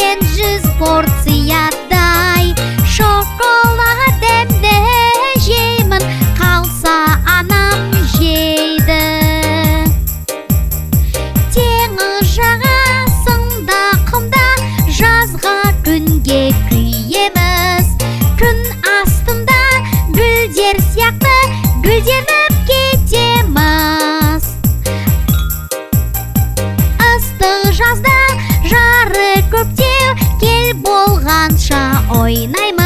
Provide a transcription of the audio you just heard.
мен 100 порциядай шоколадымды жеймін, қалса анам жейді. Теңіз жағасында құмда жазға күнге күйеміз. Күн астында гүлдер сияқты гүлденіп кетеміз. Ыстық жазда жары көктеу, кел болғанша ойнаймыз.